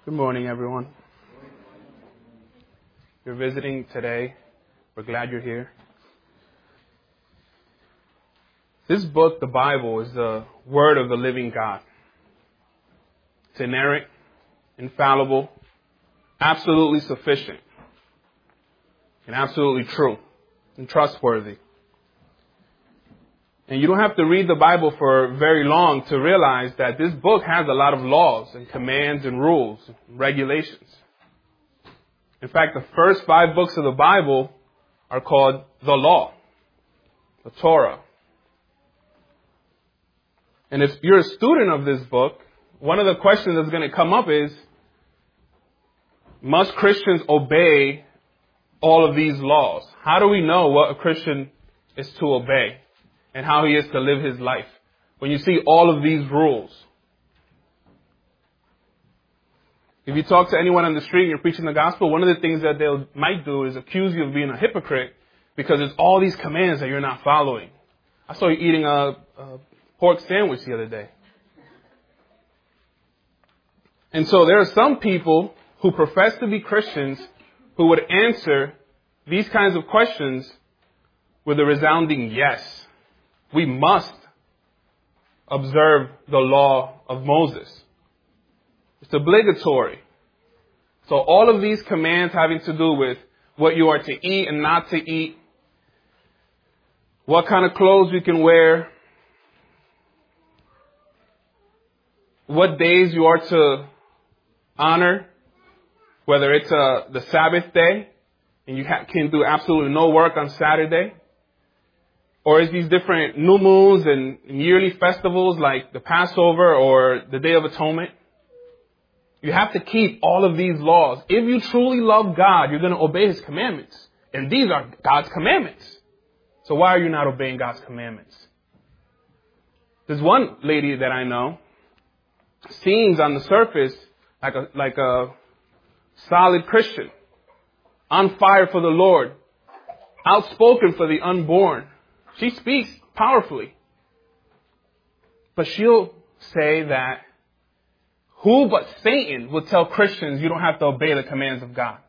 Good morning, everyone. If you're visiting today, we're glad you're here. This book, the Bible, is the Word of the living God. It's inerrant, infallible, absolutely sufficient, and absolutely true and trustworthy. And you don't have to read the Bible for very long to realize that this book has a lot of laws and commands and rules and regulations. In fact, the first 5 books of the Bible are called the Law, the Torah. And if you're a student of this book, one of the questions that's going to come up is, must Christians obey all of these laws? How do we know what a Christian is to obey and how he is to live his life when you see all of these rules? If you talk to anyone on the street and you're preaching the gospel, one of the things that they might do is accuse you of being a hypocrite because there's all these commands that you're not following. I saw you eating a pork sandwich the other day. And so there are some people who profess to be Christians who would answer these kinds of questions with a resounding yes. We must observe the law of Moses. It's obligatory. So all of these commands having to do with what you are to eat and not to eat, what kind of clothes you can wear, what days you are to honor, whether it's the Sabbath day and you can do absolutely no work on Saturday, or is these different new moons and yearly festivals like the Passover or the Day of Atonement. You have to keep all of these laws. If you truly love God, you're going to obey His commandments. And these are God's commandments. So why are you not obeying God's commandments? There's one lady that I know, seems on the surface like a solid Christian, on fire for the Lord, outspoken for the unborn. She speaks powerfully. But she'll say that who but Satan would tell Christians you don't have to obey the commands of God.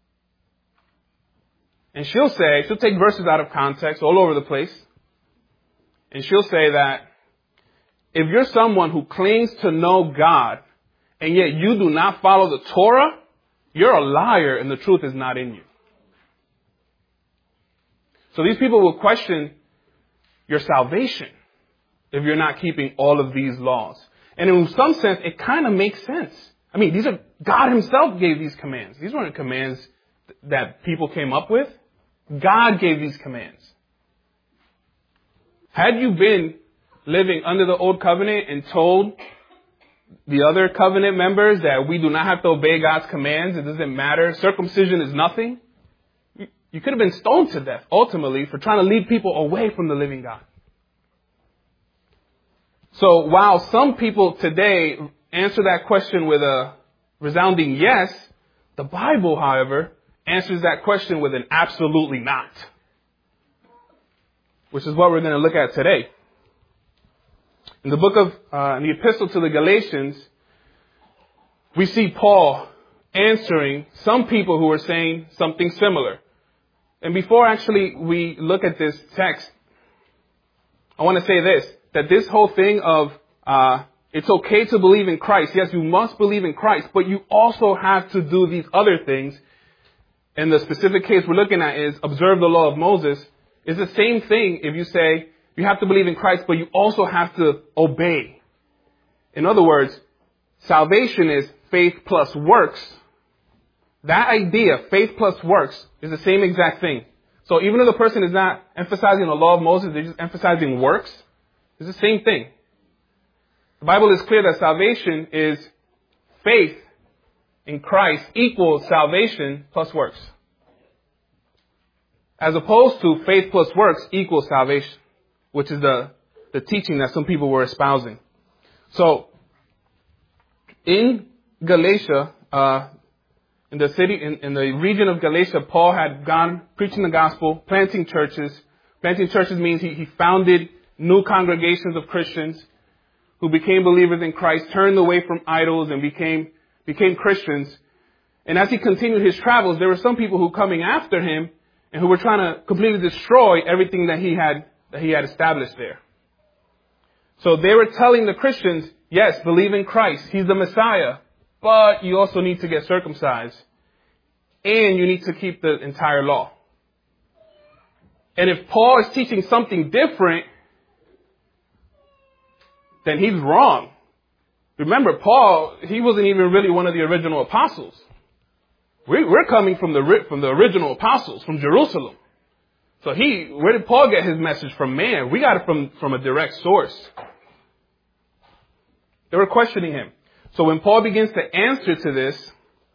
And she'll take verses out of context all over the place. And she'll say that if you're someone who claims to know God and yet you do not follow the Torah, you're a liar and the truth is not in you. So these people will question your salvation if you're not keeping all of these laws. And in some sense, it kind of makes sense. I mean, God Himself gave these commands. These weren't commands that people came up with. God gave these commands. Had you been living under the old covenant and told the other covenant members that we do not have to obey God's commands, it doesn't matter, circumcision is nothing, you could have been stoned to death, ultimately, for trying to lead people away from the living God. So while some people today answer that question with a resounding yes, the Bible, however, answers that question with an absolutely not. Which is what we're going to look at today. In the book of, in the epistle to the Galatians, we see Paul answering some people who are saying something similar. And before actually we look at this text, I want to say this, that this whole thing of, it's okay to believe in Christ. Yes, you must believe in Christ, but you also have to do these other things. And the specific case we're looking at is observe the law of Moses. It's the same thing if you say you have to believe in Christ, but you also have to obey. In other words, salvation is faith plus works. That idea, faith plus works, is the same exact thing. So even if the person is not emphasizing the law of Moses, they're just emphasizing works, it's the same thing. The Bible is clear that salvation is faith in Christ equals salvation plus works. As opposed to faith plus works equals salvation, which is the teaching that some people were espousing. So, in Galatia, in the city, in the region of Galatia, Paul had gone preaching the gospel, planting churches. Planting churches means he founded new congregations of Christians who became believers in Christ, turned away from idols and became became Christians. And as he continued his travels, there were some people who were coming after him and who were trying to completely destroy everything that he had established there. So they were telling the Christians, yes, believe in Christ. He's the Messiah. But you also need to get circumcised. And you need to keep the entire law. And if Paul is teaching something different, then he's wrong. Remember, Paul, he wasn't even really one of the original apostles. We're coming from the original apostles, from Jerusalem. So where did Paul get his message from? Man, we got it from a direct source. They were questioning him. So when Paul begins to answer to this,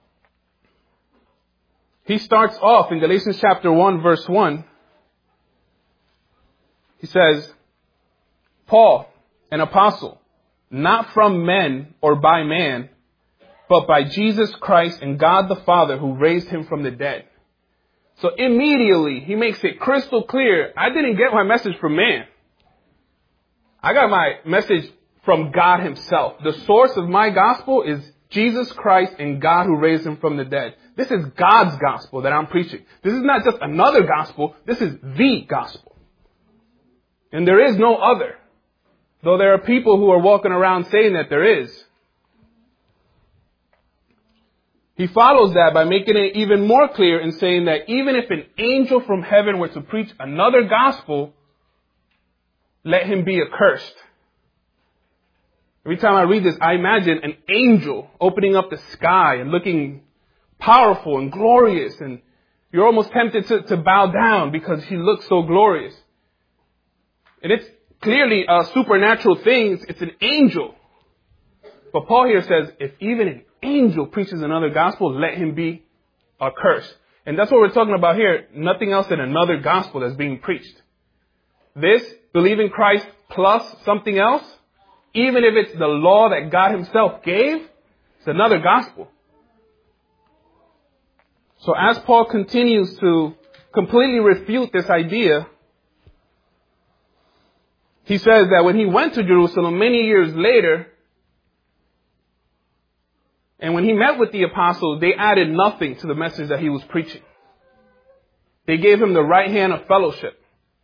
he starts off in Galatians chapter 1, verse 1. He says, Paul, an apostle, not from men or by man, but by Jesus Christ and God the Father who raised him from the dead. So immediately he makes it crystal clear, I didn't get my message from man. I got my message from God himself. The source of my gospel is Jesus Christ and God who raised him from the dead. This is God's gospel that I'm preaching. This is not just another gospel. This is the gospel. And there is no other. Though there are people who are walking around saying that there is. He follows that by making it even more clear and saying that even if an angel from heaven were to preach another gospel, let him be accursed. Every time I read this, I imagine an angel opening up the sky and looking powerful and glorious. And you're almost tempted to bow down because he looks so glorious. And it's clearly supernatural things. It's an angel. But Paul here says, if even an angel preaches another gospel, let him be accursed. And that's what we're talking about here. Nothing else than another gospel that's being preached. This, believe in Christ plus something else, even if it's the law that God himself gave, it's another gospel. So as Paul continues to completely refute this idea, he says that when he went to Jerusalem many years later, and when he met with the apostles, they added nothing to the message that he was preaching. They gave him the right hand of fellowship.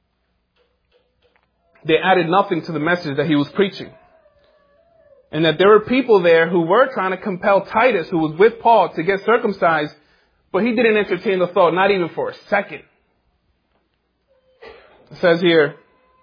They added nothing to the message that he was preaching. And that there were people there who were trying to compel Titus, who was with Paul, to get circumcised, but he didn't entertain the thought, not even for a second. It says here,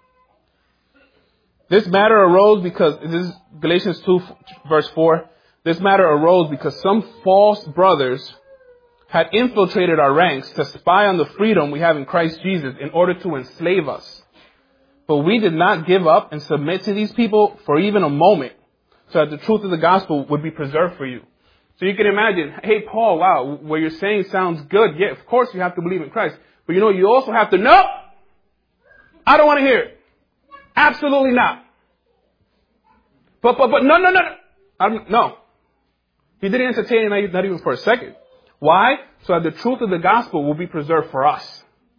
this matter arose because, this is Galatians 2, verse 4. This matter arose because some false brothers had infiltrated our ranks to spy on the freedom we have in Christ Jesus in order to enslave us. But we did not give up and submit to these people for even a moment, so that the truth of the gospel would be preserved for you. So you can imagine, hey, Paul, wow, what you're saying sounds good. Yeah, of course you have to believe in Christ. But you also have to, no, I don't want to hear it. Absolutely not. But no. He didn't entertain it, not even for a second. Why? So that the truth of the gospel will be preserved for us.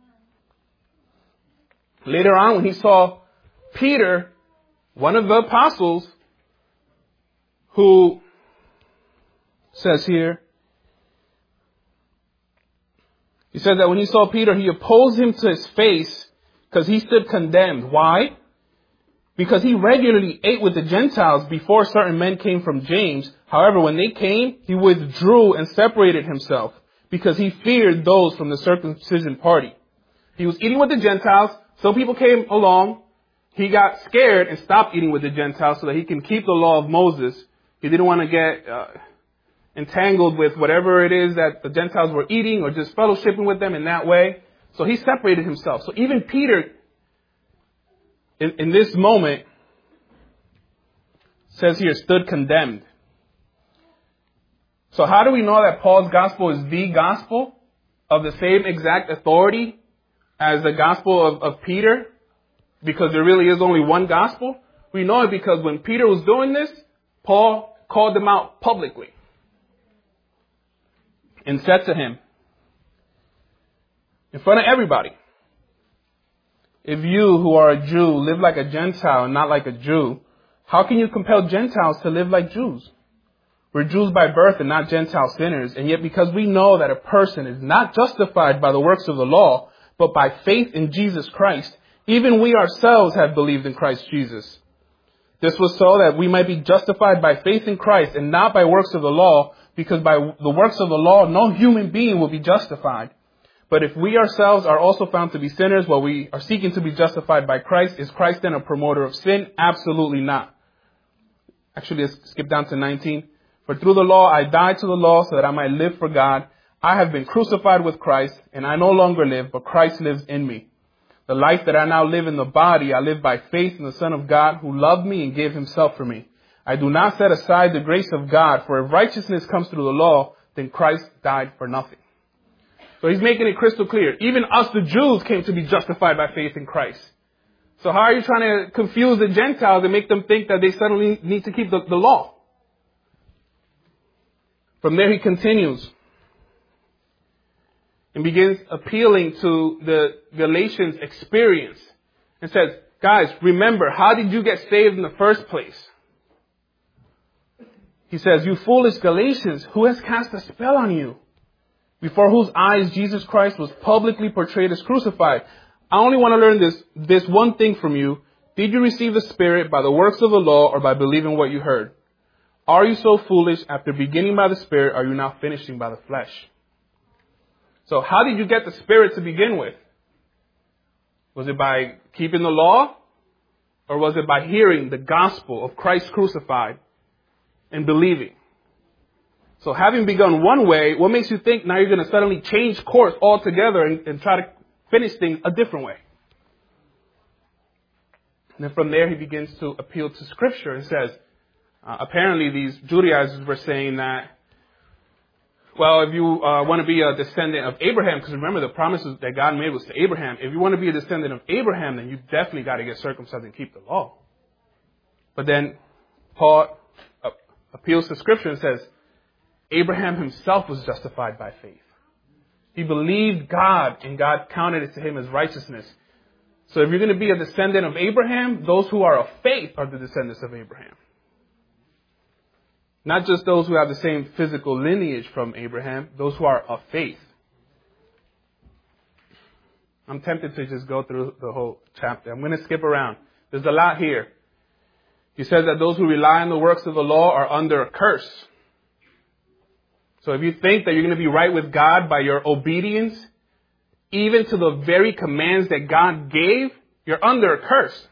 Later on, when he saw Peter, one of the apostles, who says here, he said that when he saw Peter, he opposed him to his face because he stood condemned. Why? Because he regularly ate with the Gentiles before certain men came from James. However, when they came, he withdrew and separated himself because he feared those from the circumcision party. He was eating with the Gentiles. Some people came along. He got scared and stopped eating with the Gentiles so that he can keep the law of Moses. He didn't want to get entangled with whatever it is that the Gentiles were eating or just fellowshipping with them in that way. So he separated himself. So even Peter, in this moment, says here, stood condemned. So how do we know that Paul's gospel is the gospel of the same exact authority as the gospel of Peter? Because there really is only one gospel. We know it because when Peter was doing this, Paul called them out publicly and said to him, in front of everybody, if you who are a Jew live like a Gentile and not like a Jew, how can you compel Gentiles to live like Jews? We're Jews by birth and not Gentile sinners. And yet because we know that a person is not justified by the works of the law, but by faith in Jesus Christ, even we ourselves have believed in Christ Jesus. This was so that we might be justified by faith in Christ and not by works of the law, because by the works of the law, no human being will be justified. But if we ourselves are also found to be sinners while we are seeking to be justified by Christ, is Christ then a promoter of sin? Absolutely not. Actually, let's skip down to 19. For through the law I died to the law so that I might live for God. I have been crucified with Christ, and I no longer live, but Christ lives in me. The life that I now live in the body, I live by faith in the Son of God who loved me and gave himself for me. I do not set aside the grace of God, for if righteousness comes through the law, then Christ died for nothing. So he's making it crystal clear. Even us, the Jews, came to be justified by faith in Christ. So how are you trying to confuse the Gentiles and make them think that they suddenly need to keep the law? From there he continues and begins appealing to the Galatians' experience and says, guys, remember, how did you get saved in the first place? He says, you foolish Galatians, who has cast a spell on you? Before whose eyes Jesus Christ was publicly portrayed as crucified. I only want to learn this one thing from you. Did you receive the Spirit by the works of the law or by believing what you heard? Are you so foolish? After beginning by the Spirit, are you now finishing by the flesh? So how did you get the Spirit to begin with? Was it by keeping the law? Or was it by hearing the gospel of Christ crucified and believing? So having begun one way, what makes you think now you're going to suddenly change course altogether and try to finish things a different way? And then from there he begins to appeal to Scripture and says, apparently these Judaizers were saying that, well, if you want to be a descendant of Abraham, because remember the promises that God made was to Abraham, if you want to be a descendant of Abraham, then you definitely got to get circumcised and keep the law. But then Paul appeals to Scripture and says, Abraham himself was justified by faith. He believed God and God counted it to him as righteousness. So if you're going to be a descendant of Abraham, those who are of faith are the descendants of Abraham. Not just those who have the same physical lineage from Abraham, those who are of faith. I'm tempted to just go through the whole chapter. I'm going to skip around. There's a lot here. He says that those who rely on the works of the law are under a curse. So if you think that you're going to be right with God by your obedience, even to the very commands that God gave, you're under a curse.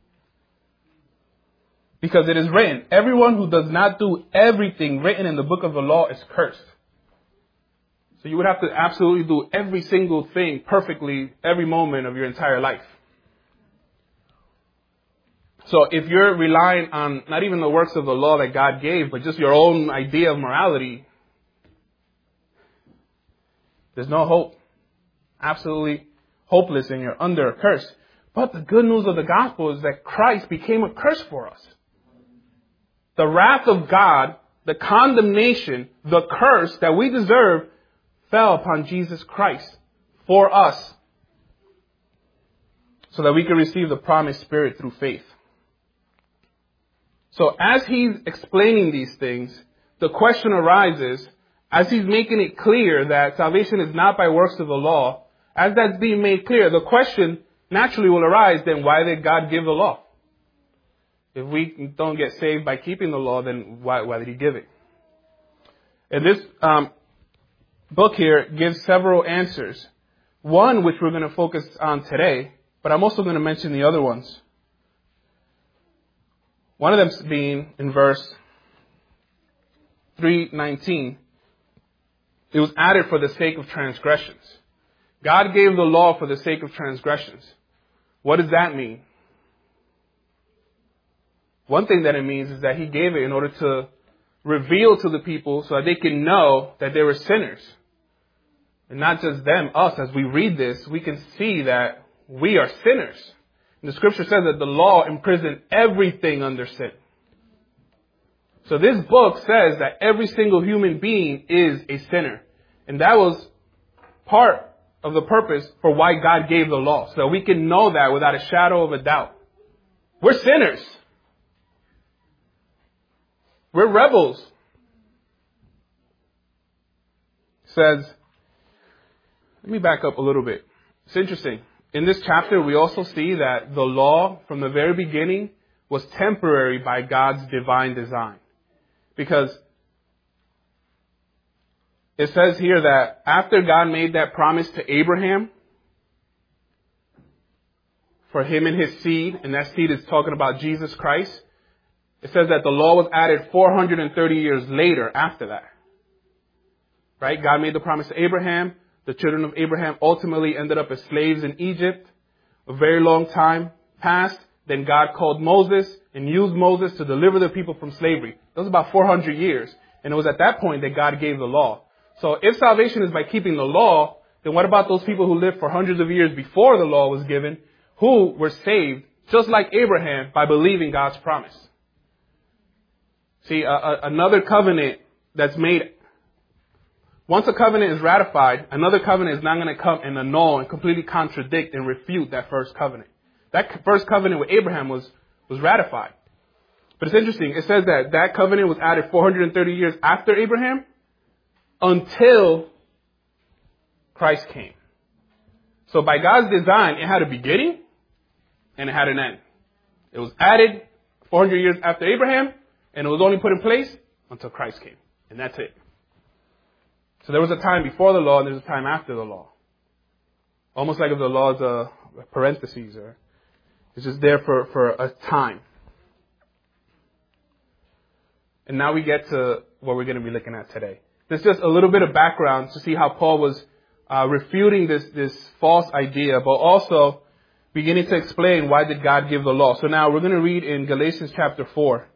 Because it is written, everyone who does not do everything written in the book of the law is cursed. So you would have to absolutely do every single thing perfectly every moment of your entire life. So if you're relying on not even the works of the law that God gave, but just your own idea of morality, there's no hope. Absolutely hopeless, and you're under a curse. But the good news of the gospel is that Christ became a curse for us. The wrath of God, the condemnation, the curse that we deserve fell upon Jesus Christ for us so that we can receive the promised Spirit through faith. So as he's explaining these things, the question arises, as he's making it clear that salvation is not by works of the law, as that's being made clear, the question naturally will arise, then why did God give the law? If we don't get saved by keeping the law, then why did he give it? And this book here gives several answers. One, which we're going to focus on today, but I'm also going to mention the other ones. One of them being in verse 3:19. It was added for the sake of transgressions. God gave the law for the sake of transgressions. What does that mean? One thing that it means is that he gave it in order to reveal to the people so that they can know that they were sinners. And not just them, us. As we read this, we can see that we are sinners. And the scripture says that the law imprisoned everything under sin. So this book says that every single human being is a sinner. And that was part of the purpose for why God gave the law. So that we can know that without a shadow of a doubt. We're sinners. We're rebels. says, let me back up a little bit. It's interesting. In this chapter, we also see that the law from the very beginning was temporary by God's divine design. Because it says here that after God made that promise to Abraham, for him and his seed, and that seed is talking about Jesus Christ, it says that the law was added 430 years later after that. Right? God made the promise to Abraham. The children of Abraham ultimately ended up as slaves in Egypt. A very long time passed. Then God called Moses and used Moses to deliver the people from slavery. That was about 400 years. And it was at that point that God gave the law. So if salvation is by keeping the law, then what about those people who lived for hundreds of years before the law was given, who were saved, just like Abraham, by believing God's promise? See, another covenant that's made, once a covenant is ratified, another covenant is not going to come and annul and completely contradict and refute that first covenant. That first covenant with Abraham was ratified. But it's interesting. It says that that covenant was added 430 years after Abraham until Christ came. So by God's design, it had a beginning and it had an end. It was added 400 years after Abraham, and it was only put in place until Christ came. And that's it. So there was a time before the law and there's a time after the law. Almost like if the law is a parenthesis, or it's just there for a time. And now we get to what we're going to be looking at today. There's just a little bit of background to see how Paul was refuting this false idea, but also beginning to explain why did God give the law. So now we're going to read in Galatians chapter 4.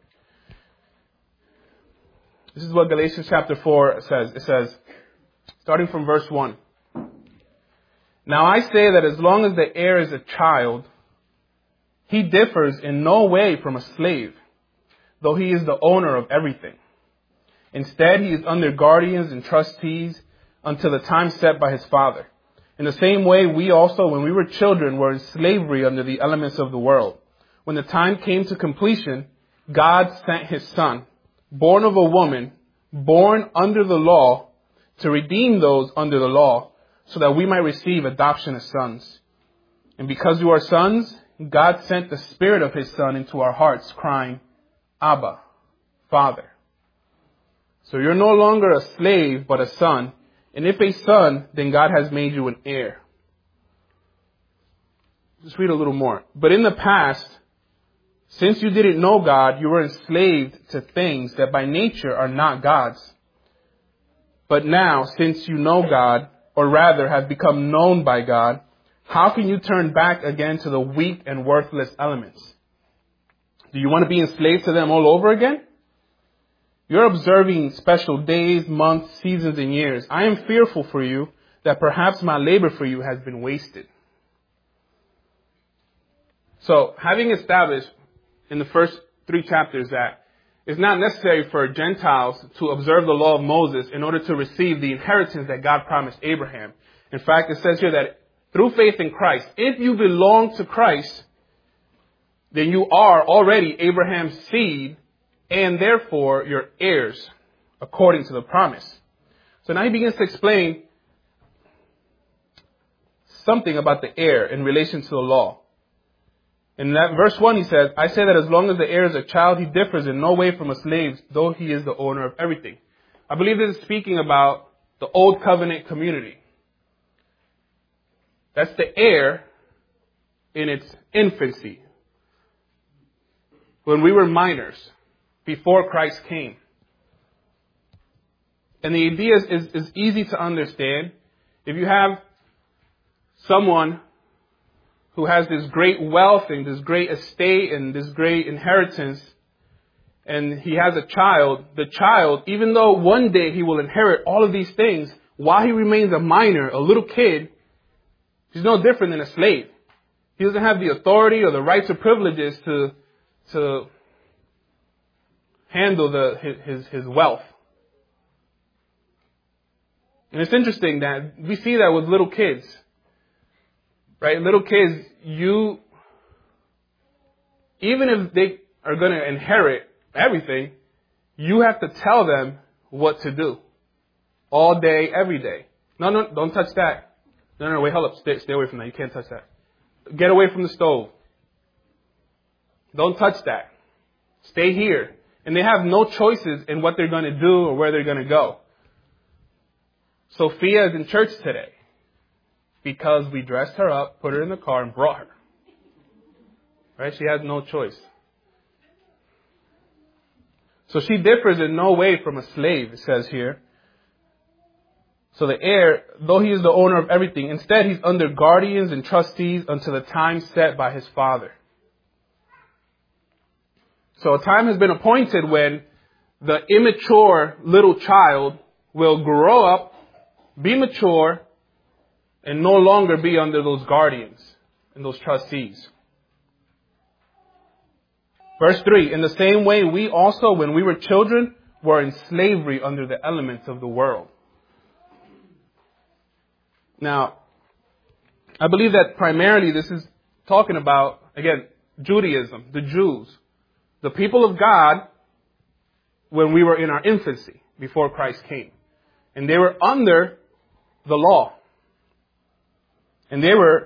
This is what Galatians chapter 4 says. It says, starting from verse 1. Now I say that as long as the heir is a child, he differs in no way from a slave, though he is the owner of everything. Instead, he is under guardians and trustees until the time set by his father. In the same way, we also, when we were children, were in slavery under the elements of the world. When the time came to completion, God sent his son, born of a woman, born under the law, to redeem those under the law, so that we might receive adoption as sons. And because you are sons, God sent the Spirit of his Son into our hearts, crying, Abba, Father. So you're no longer a slave, but a son. And if a son, then God has made you an heir. Just read a little more. But in the past, since you didn't know God, you were enslaved to things that by nature are not God's. But now, since you know God, or rather have become known by God, how can you turn back again to the weak and worthless elements? Do you want to be enslaved to them all over again? You're observing special days, months, seasons, and years. I am fearful for you that perhaps my labor for you has been wasted. So, having established in the first 3 chapters that it's not necessary for Gentiles to observe the law of Moses in order to receive the inheritance that God promised Abraham. In fact, it says here that through faith in Christ, if you belong to Christ, then you are already Abraham's seed, and therefore your heirs, according to the promise. So now he begins to explain something about the heir in relation to the law. In that verse 1 he says, I say that as long as the heir is a child, he differs in no way from a slave, though he is the owner of everything. I believe this is speaking about the old covenant community. That's the heir in its infancy. When we were minors, before Christ came. And the idea is easy to understand. If you have someone who has this great wealth and this great estate and this great inheritance, and he has a child, the child, even though one day he will inherit all of these things, while he remains a minor, a little kid, he's no different than a slave. He doesn't have the authority or the rights or privileges to handle his wealth. And it's interesting that we see that with little kids. Right? Little kids, even if they are going to inherit everything, you have to tell them what to do. all day, every day. No, don't touch that. No, wait, hold up. Stay away from that. You can't touch that. Get away from the stove. Don't touch that. Stay here. And they have no choices in what they're going to do or where they're going to go. Sophia is in church today because we dressed her up, put her in the car, and brought her. Right? She has no choice. So she differs in no way from a slave, it says here. So the heir, though he is the owner of everything, instead he's under guardians and trustees until the time set by his father. So a time has been appointed when the immature little child will grow up, be mature, and no longer be under those guardians and those trustees. Verse 3, in the same way, we also, when we were children, were in slavery under the elements of the world. Now, I believe that primarily this is talking about, again, Judaism, the Jews, the people of God, when we were in our infancy, before Christ came. And they were under the law. And they were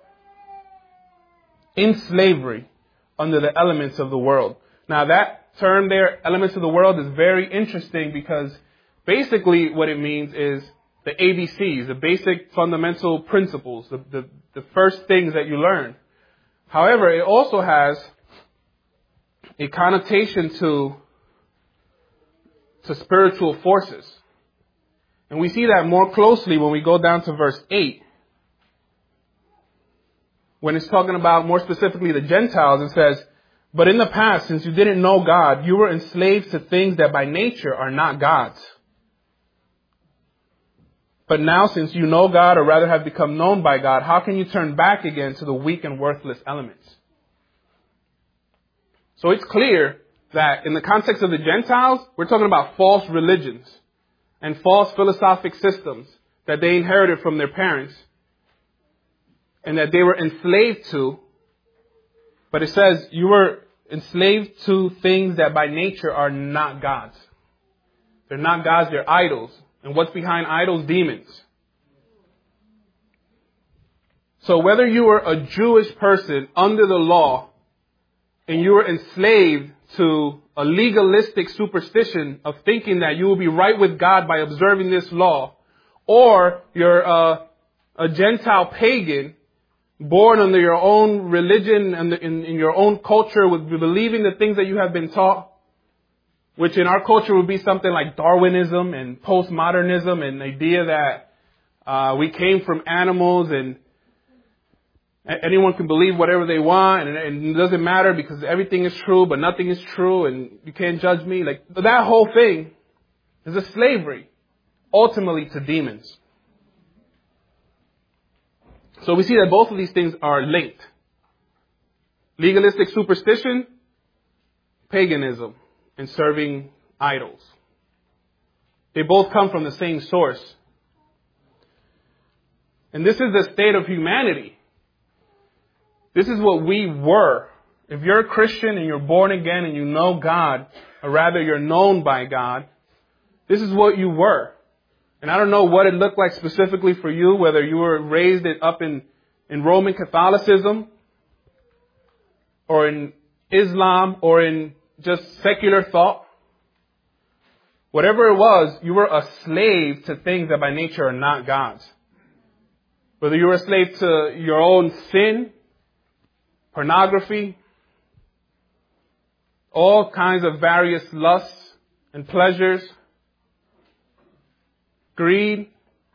in slavery under the elements of the world. Now that term there, elements of the world, is very interesting because basically what it means is the ABCs, the basic fundamental principles, the first things that you learn. However, it also has a connotation to spiritual forces. And we see that more closely when we go down to verse 8. When it's talking about more specifically the Gentiles, it says, but in the past, since you didn't know God, you were enslaved to things that by nature are not God's. But now, since you know God, or rather have become known by God, how can you turn back again to the weak and worthless elements? So it's clear that in the context of the Gentiles, we're talking about false religions and false philosophic systems that they inherited from their parents and that they were enslaved to. But it says you were enslaved to things that by nature are not God's. They're not God's, they're idols. And what's behind idols? Demons. So whether you were a Jewish person under the law and you were enslaved to a legalistic superstition of thinking that you will be right with God by observing this law, or you're a Gentile pagan born under your own religion and in your own culture with believing the things that you have been taught, which in our culture would be something like Darwinism and postmodernism and the idea that we came from animals and anyone can believe whatever they want and it doesn't matter because everything is true but nothing is true and you can't judge me. Like that whole thing is a slavery ultimately to demons. So we see that both of these things are linked. Legalistic superstition, paganism, and serving idols. They both come from the same source. And this is the state of humanity. This is what we were. If you're a Christian and you're born again and you know God, or rather you're known by God, this is what you were. And I don't know what it looked like specifically for you, whether you were raised up in Roman Catholicism or in Islam or in just secular thought. Whatever it was, you were a slave to things that by nature are not God's. Whether you were a slave to your own sin, pornography, all kinds of various lusts and pleasures, greed,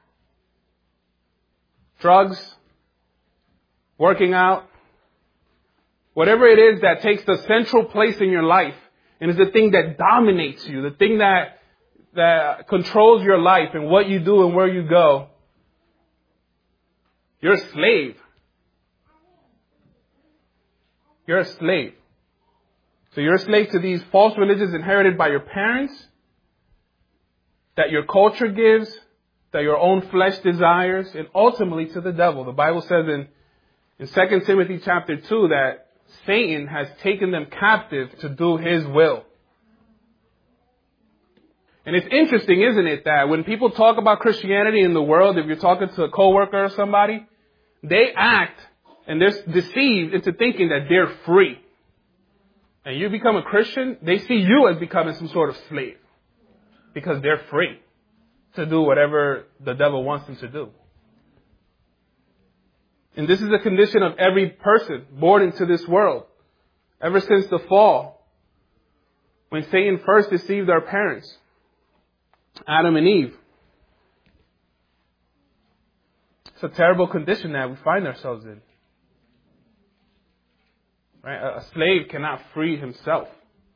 drugs, working out, whatever it is that takes the central place in your life and is the thing that dominates you, the thing that controls your life and what you do and where you go, you're a slave. You're a slave. So you're a slave to these false religions inherited by your parents, that your culture gives, that your own flesh desires, and ultimately to the devil. The Bible says in 2 Timothy chapter 2 that Satan has taken them captive to do his will. And it's interesting, isn't it, that when people talk about Christianity in the world, if you're talking to a coworker or somebody, they act and they're deceived into thinking that they're free. And you become a Christian, they see you as becoming some sort of slave because they're free to do whatever the devil wants them to do. And this is the condition of every person born into this world. Ever since the fall, when Satan first deceived our parents, Adam and Eve. It's a terrible condition that we find ourselves in. Right? A slave cannot free himself.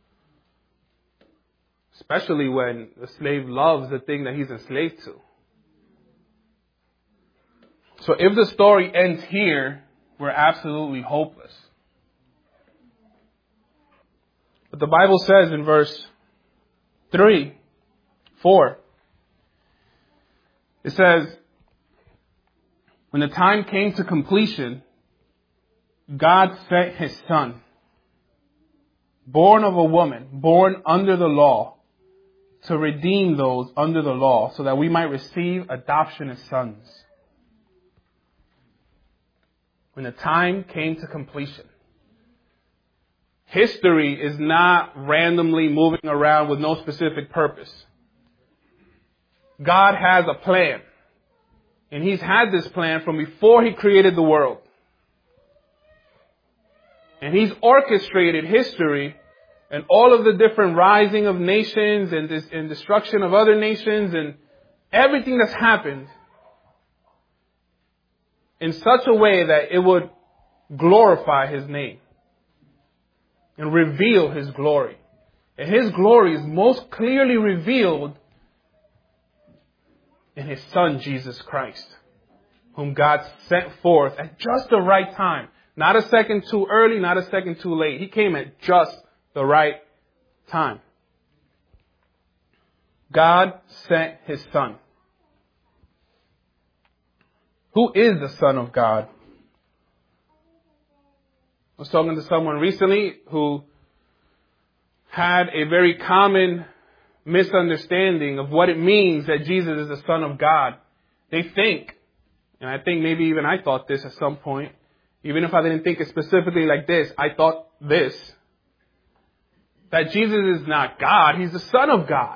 Especially when the slave loves the thing that he's enslaved to. So if the story ends here, we're absolutely hopeless. But the Bible says in verse 4, it says, when the time came to completion, God sent His Son, born of a woman, born under the law, to redeem those under the law, so that we might receive adoption as sons. When the time came to completion. History is not randomly moving around with no specific purpose. God has a plan. And He's had this plan from before He created the world. And He's orchestrated history and all of the different rising of nations and destruction of other nations and everything that's happened in such a way that it would glorify His name and reveal His glory. And His glory is most clearly revealed in His Son, Jesus Christ, whom God sent forth at just the right time. Not a second too early, not a second too late. He came at just the right time. God sent His Son. Who is the Son of God? I was talking to someone recently who had a very common misunderstanding of what it means that Jesus is the Son of God. They think, and I think maybe even I thought this at some point, even if I didn't think it specifically like this, I thought this, that Jesus is not God, He's the Son of God.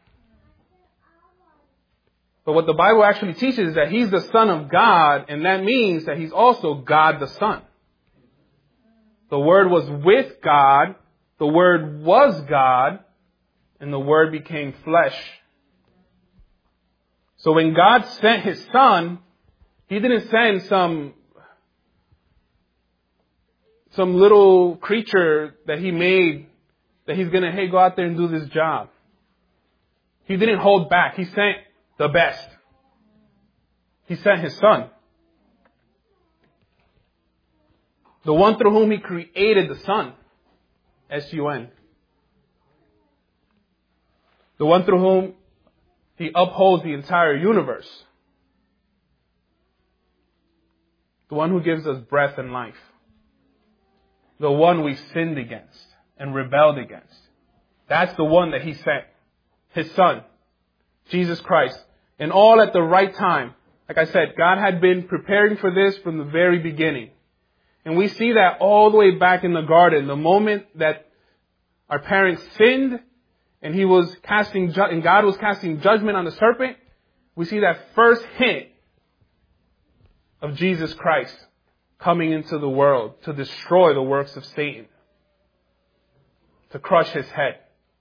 But what the Bible actually teaches is that He's the Son of God, and that means that He's also God the Son. The Word was with God, the Word was God, and the Word became flesh. So when God sent His Son, He didn't send some little creature that He made that He's going to, hey, go out there and do this job. He didn't hold back. He sent the best. He sent His Son. The one through whom He created the sun. S-U-N. The one through whom He upholds the entire universe. The one who gives us breath and life. The one we sinned against and rebelled against. That's the one that He sent. His Son, Jesus Christ. And all at the right time. Like I said, God had been preparing for this from the very beginning. And we see that all the way back in the garden. The moment that our parents sinned and God was casting judgment on the serpent, we see that first hint of Jesus Christ coming into the world to destroy the works of Satan, to crush his head.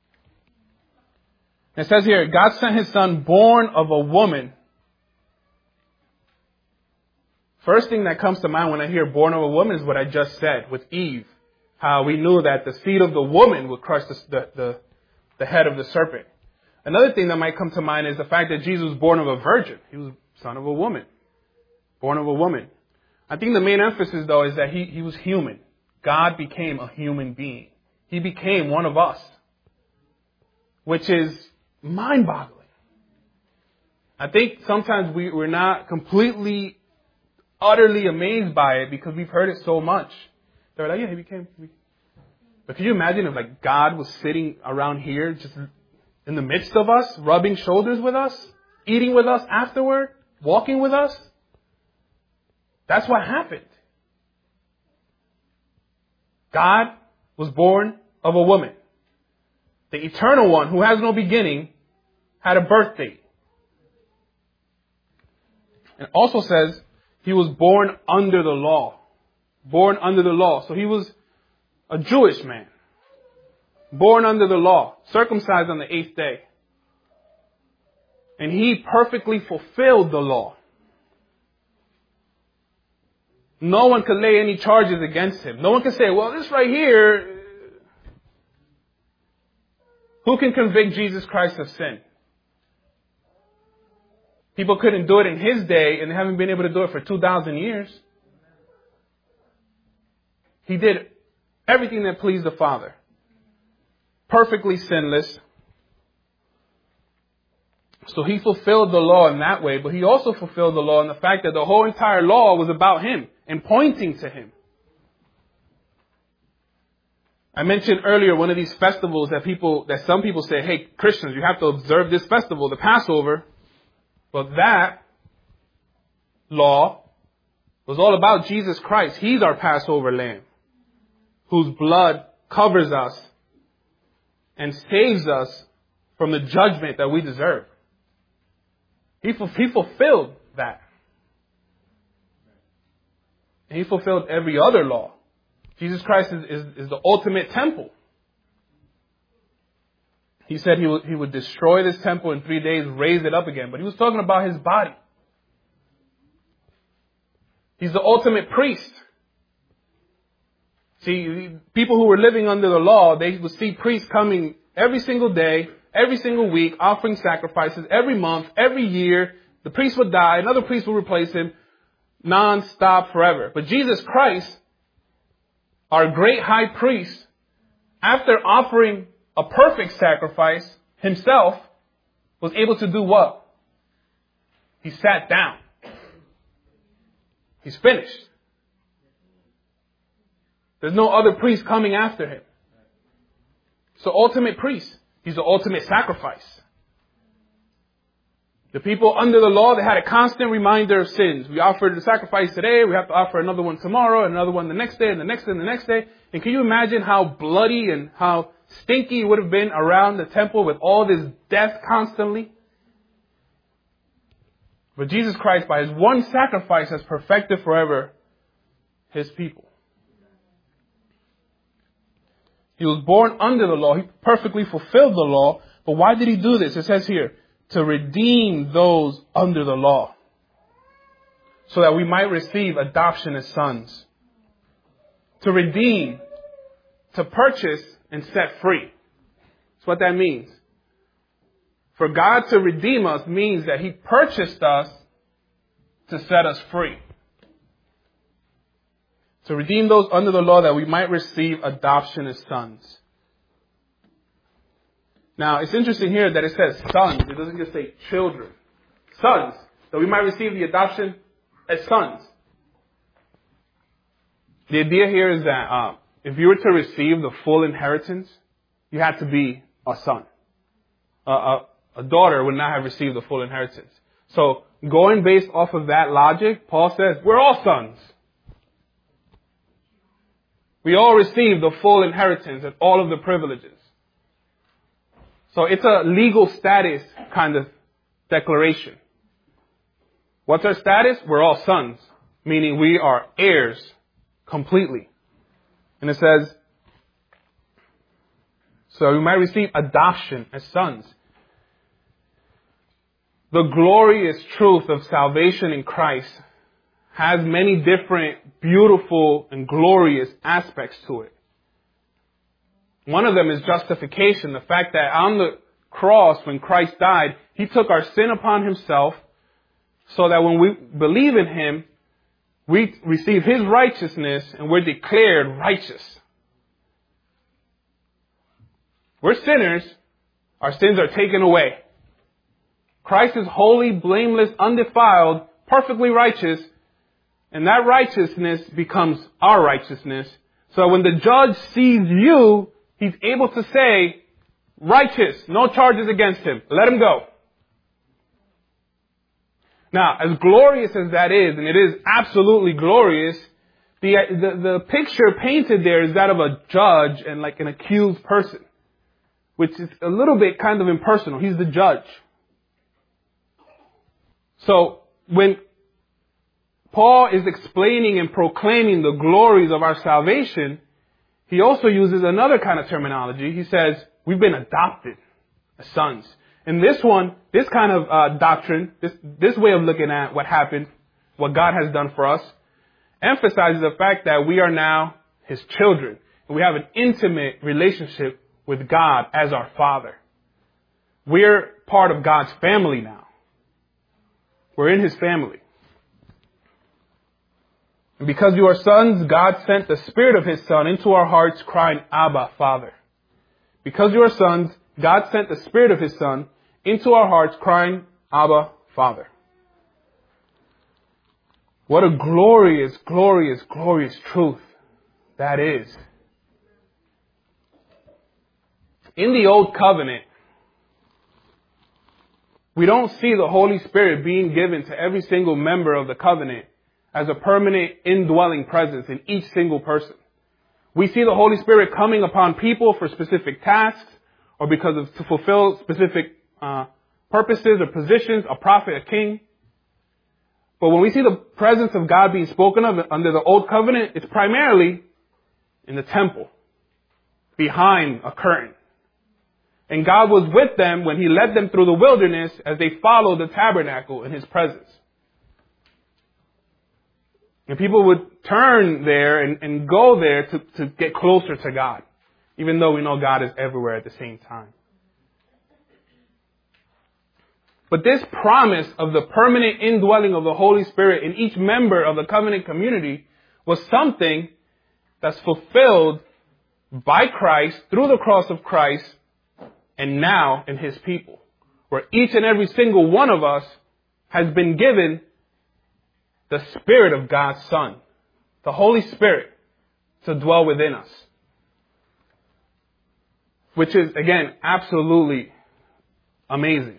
It says here, God sent His Son born of a woman. First thing that comes to mind when I hear born of a woman is what I just said with Eve. How we knew that the seed of the woman would crush the head of the serpent. Another thing that might come to mind is the fact that Jesus was born of a virgin. He was son of a woman. Born of a woman. I think the main emphasis, though, is that he was human. God became a human being. He became one of us. Which is mind-boggling. I think sometimes we're not completely, utterly amazed by it because we've heard it so much. They're like, yeah, He became. But can you imagine if like God was sitting around here just in the midst of us, rubbing shoulders with us, eating with us afterward, walking with us. That's what happened. God was born of a woman. The eternal one who has no beginning had a birth date. It also says he was born under the law. Born under the law. So he was a Jewish man. Born under the law. Circumcised on the 8th day. And he perfectly fulfilled the law. No one could lay any charges against him. No one could say, well, this right here, who can convict Jesus Christ of sin? People couldn't do it in his day, and they haven't been able to do it for 2,000 years. He did everything that pleased the Father. Perfectly sinless. So he fulfilled the law in that way, but he also fulfilled the law in the fact that the whole entire law was about him and pointing to him. I mentioned earlier one of these festivals that some people say, hey, Christians, you have to observe this festival, the Passover. But that law was all about Jesus Christ. He's our Passover lamb, whose blood covers us and saves us from the judgment that we deserve. He fulfilled that. And he fulfilled every other law. Jesus Christ is the ultimate temple. He said he would destroy this temple in 3 days, raise it up again. But he was talking about his body. He's the ultimate priest. See, people who were living under the law, they would see priests coming every single day, every single week, offering sacrifices, every month, every year. The priest would die, another priest would replace him, non-stop forever. But Jesus Christ, our great high priest, after offering a perfect sacrifice himself, was able to do what? He sat down. He's finished. There's no other priest coming after him. So ultimate priest. He's the ultimate sacrifice. The people under the law, they had a constant reminder of sins. We offered the sacrifice today, we have to offer another one tomorrow, another one the next day, and the next day, and the next day. And can you imagine how bloody and how stinky it would have been around the temple with all this death constantly? But Jesus Christ, by his one sacrifice, has perfected forever his people. He was born under the law. He perfectly fulfilled the law. But why did he do this? It says here, to redeem those under the law, so that we might receive adoption as sons. To redeem, to purchase and set free. That's what that means. For God to redeem us means that he purchased us to set us free. To redeem those under the law that we might receive adoption as sons. Now, it's interesting here that it says sons. It doesn't just say children. Sons. That we might receive the adoption as sons. The idea here is that if you were to receive the full inheritance, you had to be a son. A daughter would not have received the full inheritance. So, going based off of that logic, Paul says, we're all sons. We all receive the full inheritance and all of the privileges. So it's a legal status kind of declaration. What's our status? We're all sons, meaning we are heirs completely. And it says, so we might receive adoption as sons. The glorious truth of salvation in Christ has many different beautiful and glorious aspects to it. One of them is justification. The fact that on the cross, when Christ died, he took our sin upon himself so that when we believe in him, we receive his righteousness and we're declared righteous. We're sinners. Our sins are taken away. Christ is holy, blameless, undefiled, perfectly righteous. And that righteousness becomes our righteousness. So when the judge sees you, he's able to say, righteous, no charges against him. Let him go. Now, as glorious as that is, and it is absolutely glorious, the picture painted there is that of a judge and like an accused person, which is a little bit kind of impersonal. He's the judge. So when Paul is explaining and proclaiming the glories of our salvation, he also uses another kind of terminology. He says, we've been adopted as sons. And this one, this kind of doctrine, this way of looking at what happened, what God has done for us, emphasizes the fact that we are now his children. And we have an intimate relationship with God as our Father. We're part of God's family now. We're in his family. And because you are sons, God sent the Spirit of his Son into our hearts, crying, Abba, Father. Because you are sons, God sent the Spirit of his Son into our hearts, crying, Abba, Father. What a glorious, glorious, glorious truth that is. In the Old Covenant, we don't see the Holy Spirit being given to every single member of the covenant as a permanent indwelling presence in each single person. We see the Holy Spirit coming upon people for specific tasks or to fulfill specific purposes or positions, a prophet, a king. But when we see the presence of God being spoken of under the Old Covenant, it's primarily in the temple, behind a curtain. And God was with them when he led them through the wilderness as they followed the tabernacle in his presence. And people would turn there and go there to get closer to God, even though we know God is everywhere at the same time. But this promise of the permanent indwelling of the Holy Spirit in each member of the covenant community was something that's fulfilled by Christ through the cross of Christ and now in his people, where each and every single one of us has been given the Spirit of God's Son, the Holy Spirit, to dwell within us. Which is, again, absolutely amazing.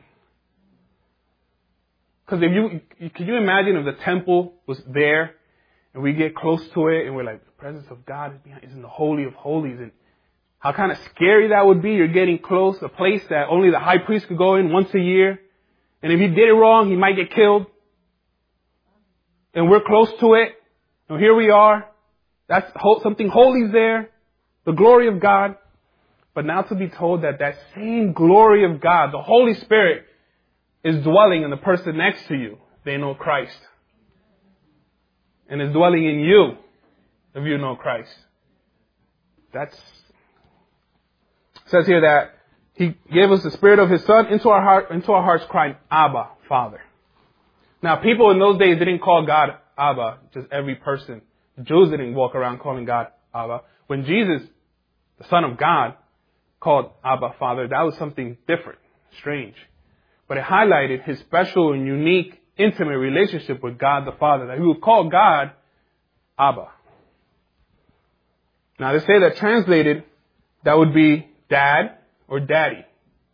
Because can you imagine if the temple was there and we get close to it and we're like, the presence of God is in the Holy of Holies, and how kind of scary that would be. You're getting close, a place that only the high priest could go in once a year. And if he did it wrong, he might get killed. And we're close to it. And here we are. That's something holy's there. The glory of God. But now to be told that that same glory of God, the Holy Spirit, is dwelling in the person next to you. They know Christ. And is dwelling in you if you know Christ. It says here that he gave us the Spirit of his Son into our hearts, crying, Abba, Father. Now, people in those days didn't call God Abba, just every person. The Jews didn't walk around calling God Abba. When Jesus, the Son of God, called Abba, Father, that was something different, strange. But it highlighted his special and unique, intimate relationship with God the Father, that he would call God Abba. Now, they say that translated, that would be Dad or Daddy.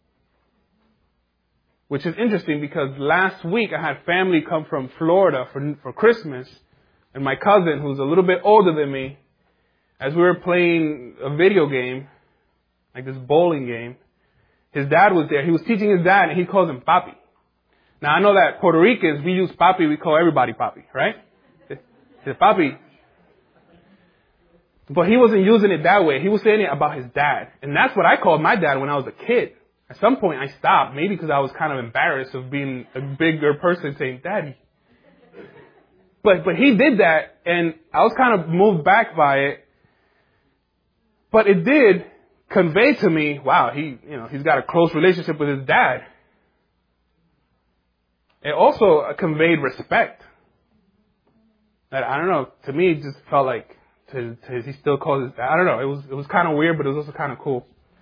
Which is interesting because last week I had family come from Florida for Christmas, and my cousin, who's a little bit older than me, as we were playing a video game, like this bowling game, his dad was there. He was teaching his dad, and he calls him Papi. Now, I know that Puerto Ricans, we use Papi, we call everybody Papi, right? He said, Papi. But he wasn't using it that way. He was saying it about his dad. And that's what I called my dad when I was a kid. At some point, I stopped, maybe because I was kind of embarrassed of being a bigger person saying, Daddy. But he did that, and I was kind of moved back by it. But it did convey to me, wow, he's got a close relationship with his dad. It also conveyed respect. That, I don't know, to me, it just felt like he still calls his dad. I don't know, it was kind of weird, but it was also kind of cool.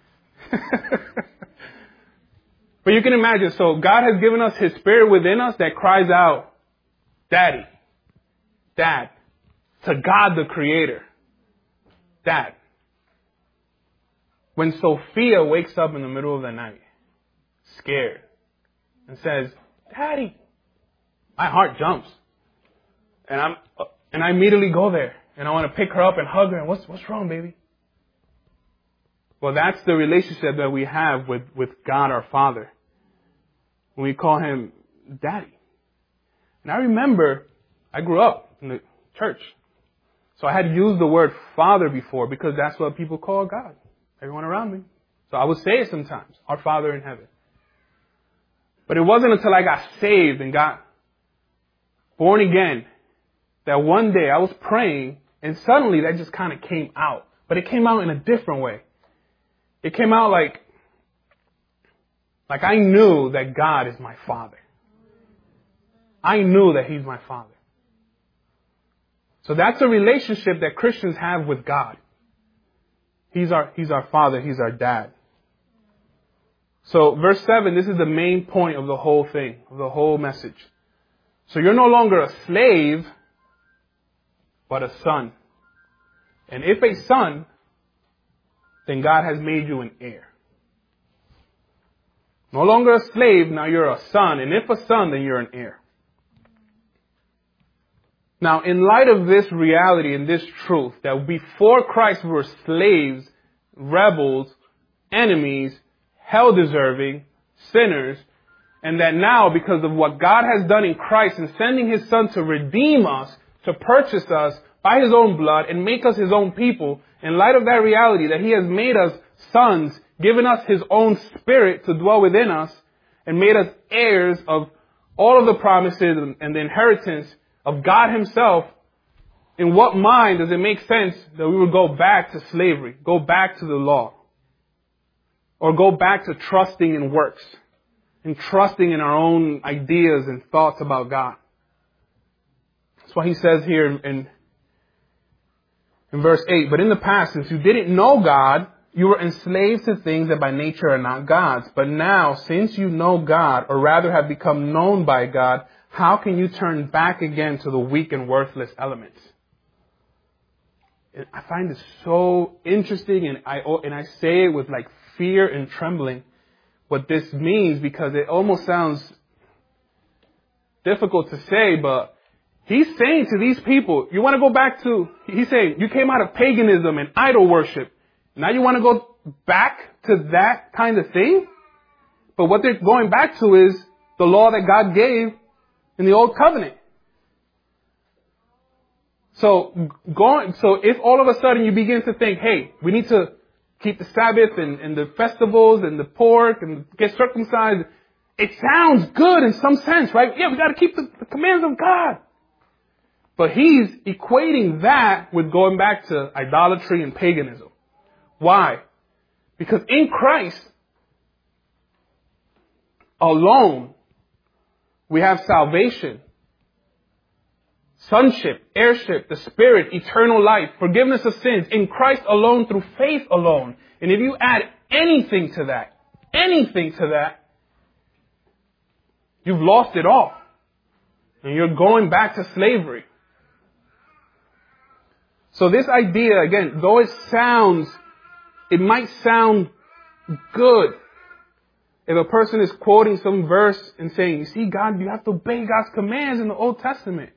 But you can imagine, so God has given us his Spirit within us that cries out, Daddy, Dad, to God the Creator, Dad. when Sophia wakes up in the middle of the night, scared, and says, Daddy, my heart jumps. And I immediately go there. And I want to pick her up and hug her. And what's wrong, baby? Well, that's the relationship that we have with God our Father. When we call Him Daddy. And I remember I grew up in the church. So I had used the word Father before because that's what people call God. Everyone around me. So I would say it sometimes. Our Father in heaven. But it wasn't until I got saved and got born again that one day I was praying and suddenly that just kind of came out. But it came out in a different way. It came out like I knew that God is my Father. I knew that He's my Father. So that's a relationship that Christians have with God. He's our Father. He's our Dad. So verse 7, this is the main point of the whole thing, of the whole message. So you're no longer a slave, but a son. And if a son, then God has made you an heir. No longer a slave, now you're a son. And if a son, then you're an heir. Now, in light of this reality and this truth, that before Christ we were slaves, rebels, enemies, hell-deserving, sinners, and that now, because of what God has done in Christ in sending His Son to redeem us, to purchase us by His own blood and make us His own people, in light of that reality that He has made us sons, given us His own Spirit to dwell within us, and made us heirs of all of the promises and the inheritance of God Himself, in what mind does it make sense that we would go back to slavery, go back to the law, or go back to trusting in works, and trusting in our own ideas and thoughts about God? That's why He says here in verse 8, but in the past, since you didn't know God, you were enslaved to things that by nature are not God's. But now, since you know God, or rather have become known by God, how can you turn back again to the weak and worthless elements? I find it so interesting, and I say it with like fear and trembling what this means, because it almost sounds difficult to say, but He's saying to these people, you want to go back to, He's saying, you came out of paganism and idol worship. Now you want to go back to that kind of thing? But what they're going back to is the law that God gave in the Old Covenant. So if all of a sudden you begin to think, hey, we need to keep the Sabbath and the festivals and the pork and get circumcised, it sounds good in some sense, right? Yeah, we got to keep the commands of God. But He's equating that with going back to idolatry and paganism. Why? Because in Christ alone, we have salvation, sonship, heirship, the Spirit, eternal life, forgiveness of sins, in Christ alone, through faith alone. And if you add anything to that, you've lost it all. And you're going back to slavery. So this idea, again, though it might sound good if a person is quoting some verse and saying, you see, God, you have to obey God's commands in the Old Testament.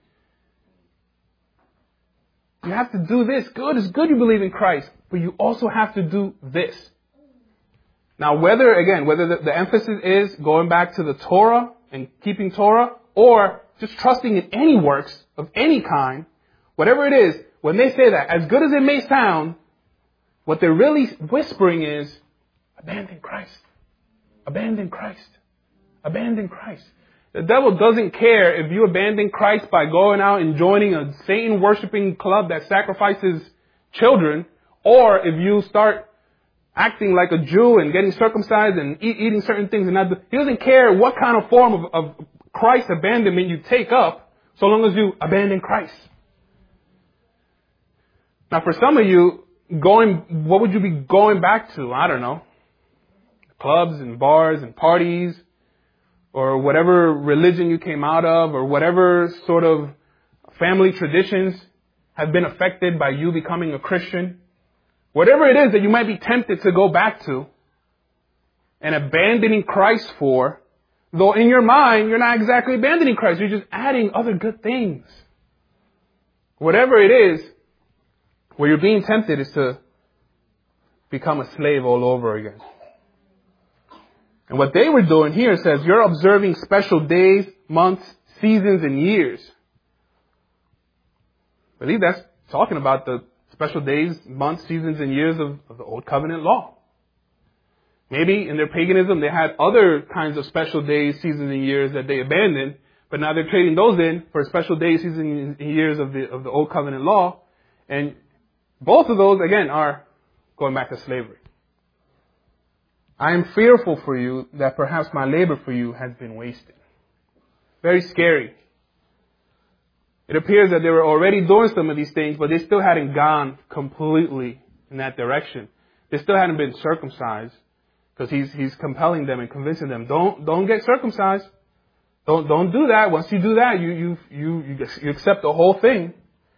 You have to do this. Good, it's good you believe in Christ, but you also have to do this. Now, whether the emphasis is going back to the Torah and keeping Torah, or just trusting in any works of any kind, whatever it is, when they say that, as good as it may sound, what they're really whispering is, abandon Christ. Abandon Christ. Abandon Christ. The devil doesn't care if you abandon Christ by going out and joining a Satan-worshipping club that sacrifices children, or if you start acting like a Jew and getting circumcised and eating certain things. He doesn't care what kind of form of Christ abandonment you take up, so long as you abandon Christ. Now, for some of you, what would you be going back to? I don't know. Clubs and bars and parties, or whatever religion you came out of, or whatever sort of family traditions have been affected by you becoming a Christian. whatever it is that you might be tempted to go back to and abandoning Christ for, though in your mind, you're not exactly abandoning Christ. You're just adding other good things. Whatever it is, where you're being tempted is to become a slave all over again. And what they were doing here says, you're observing special days, months, seasons, and years. I believe that's talking about the special days, months, seasons, and years of the Old Covenant law. Maybe in their paganism they had other kinds of special days, seasons, and years that they abandoned, but now they're trading those in for special days, seasons, and years of the Old Covenant law. And both of those, again, are going back to slavery. I am fearful for you that perhaps my labor for you has been wasted. Very scary. It appears that they were already doing some of these things, but they still hadn't gone completely in that direction. They still hadn't been circumcised, because he's compelling them and convincing them, don't get circumcised. Don't do that. Once you do that, you accept the whole thing.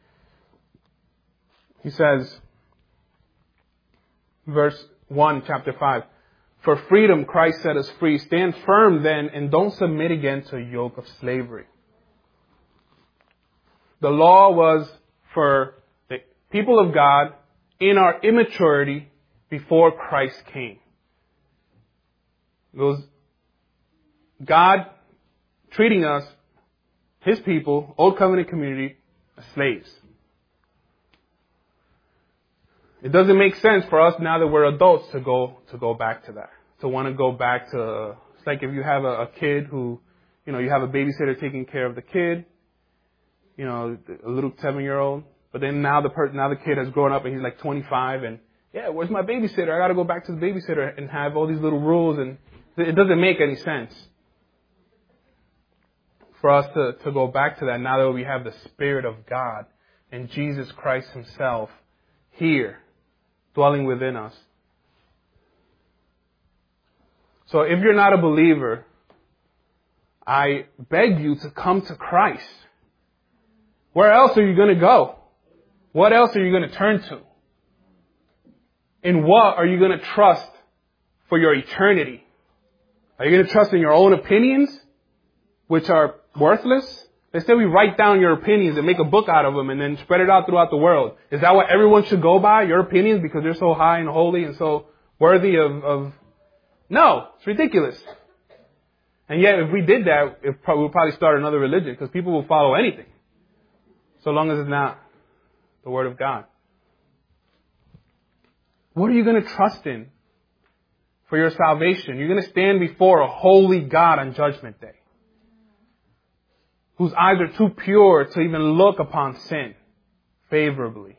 He says, verse 1, chapter 5, for freedom Christ set us free. Stand firm then and don't submit again to a yoke of slavery. The law was for the people of God in our immaturity before Christ came. It was God treating us, His people, Old Covenant community, as slaves. It doesn't make sense for us now that we're adults to go back to that. To want to go back to, it's like if you have a kid who, you have a babysitter taking care of the kid, a little 7-year-old, but then now the kid has grown up and he's like 25 and, yeah, where's my babysitter? I got to go back to the babysitter and have all these little rules, and it doesn't make any sense for us to go back to that now that we have the Spirit of God and Jesus Christ Himself here, dwelling within us. So if you're not a believer, I beg you to come to Christ. Where else are you going to go? What else are you going to turn to? In what are you going to trust for your eternity? Are you going to trust in your own opinions, which are worthless? Let's say we write down your opinions and make a book out of them and then spread it out throughout the world. Is that what everyone should go by? Your opinions, because they're so high and holy and so worthy of... No, it's ridiculous. And yet, if we did that, we'll probably start another religion, because people will follow anything, so long as it's not the Word of God. What are you going to trust in for your salvation? You're going to stand before a holy God on Judgment Day, whose eyes are too pure to even look upon sin favorably,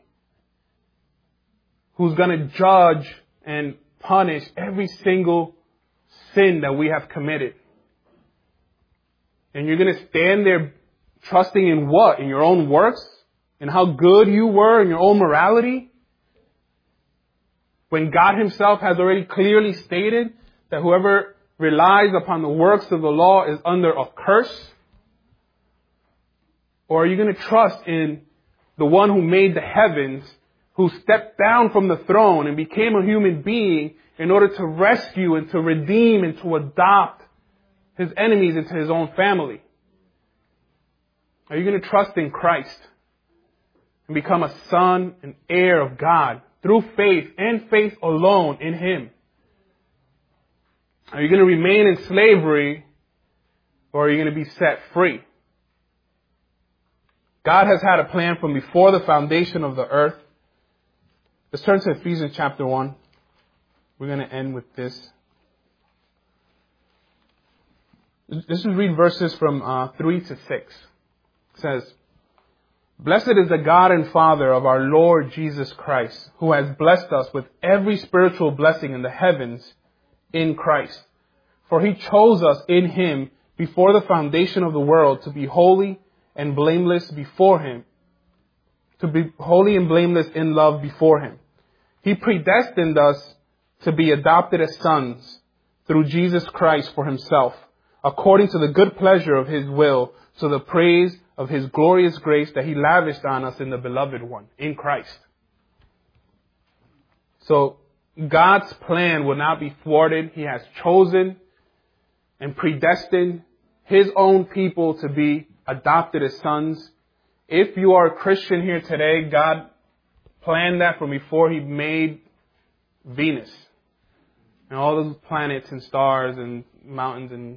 who's going to judge and punish every single sin that we have committed. And you're going to stand there trusting in what? In your own works? In how good you were? In your own morality? When God Himself has already clearly stated that whoever relies upon the works of the law is under a curse? Or are you going to trust in the one who made the heavens, who stepped down from the throne and became a human being in order to rescue and to redeem and to adopt His enemies into His own family? Are you going to trust in Christ and become a son and heir of God through faith and faith alone in Him? Are you going to remain in slavery, or are you going to be set free? God has had a plan from before the foundation of the earth. Let's turn to Ephesians chapter 1. We're going to end with this. Let's just read verses from 3 to 6. It says, blessed is the God and Father of our Lord Jesus Christ, who has blessed us with every spiritual blessing in the heavens in Christ. For He chose us in Him before the foundation of the world to be holy and blameless before Him, to be holy and blameless in love before Him. He predestined us to be adopted as sons through Jesus Christ for Himself, according to the good pleasure of His will, to the praise of His glorious grace that He lavished on us in the Beloved One, in Christ. So God's plan will not be thwarted. He has chosen and predestined His own people to be adopted as sons. If you are a Christian here today, God planned that from before He made Venus and all those planets and stars and mountains. And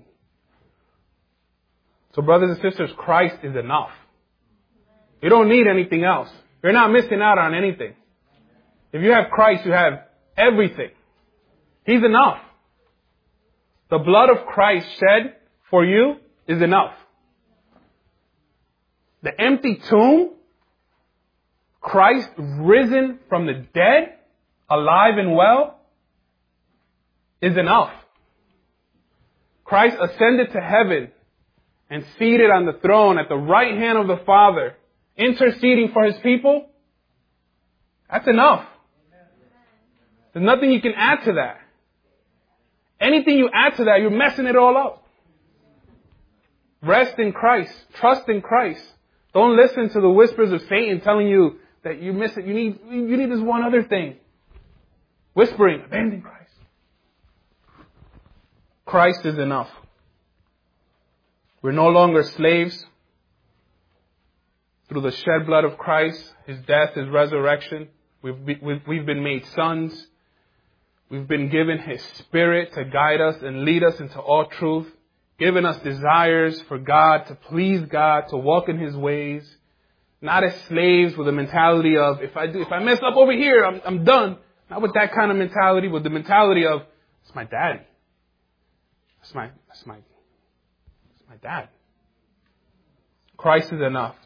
so brothers and sisters, Christ is enough. You don't need anything else. You're not missing out on anything. If you have Christ, you have everything. He's enough. The blood of Christ shed for you is enough. The empty tomb, Christ risen from the dead, alive and well, is enough. Christ ascended to heaven and seated on the throne at the right hand of the Father, interceding for His people. That's enough. There's nothing you can add to that. Anything you add to that, you're messing it all up. Rest in Christ. Trust in Christ. Don't listen to the whispers of Satan telling you that you miss it. You need this one other thing. Whispering, abandon Christ. Christ is enough. We're no longer slaves. Through the shed blood of Christ, His death, His resurrection, we've been made sons. We've been given His Spirit to guide us and lead us into all truth. Given us desires for God, to please God, to walk in His ways. Not as slaves with a mentality of, if I mess up over here, I'm done. Not with that kind of mentality, with the mentality of, it's my daddy. It's my dad. Christ is enough.